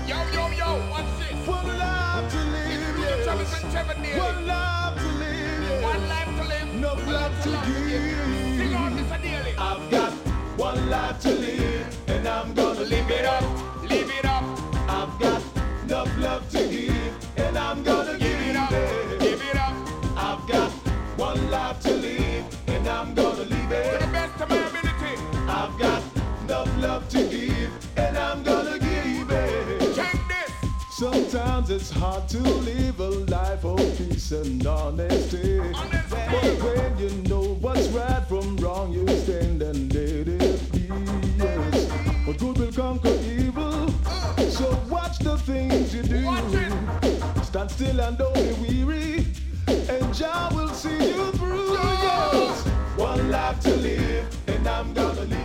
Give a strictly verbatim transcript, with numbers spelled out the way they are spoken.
Yo, yo, yo, what's this? One life to live, yes. One life to live, yes. One life to live. No love to give. Sing on, Mister Daly. I've got one life to live, and I'm gonna live it up. Live it up. I've got enough love to give, and I'm gonna give it up. Give it up. I've got one life to live, and I'm gonna live To it. the best of my ability. I've got enough love to give, and I'm gonna give it. Check this. Sometimes it's hard to live a life of peace and honesty. Honesty. But when you know what's right from wrong, you stand and let it be. Yes. But good will conquer evil. So watch the things you do. Watch it. Stand still and don't be weary, and Jah will see you through. Yes. One life to live, and I'm gonna live.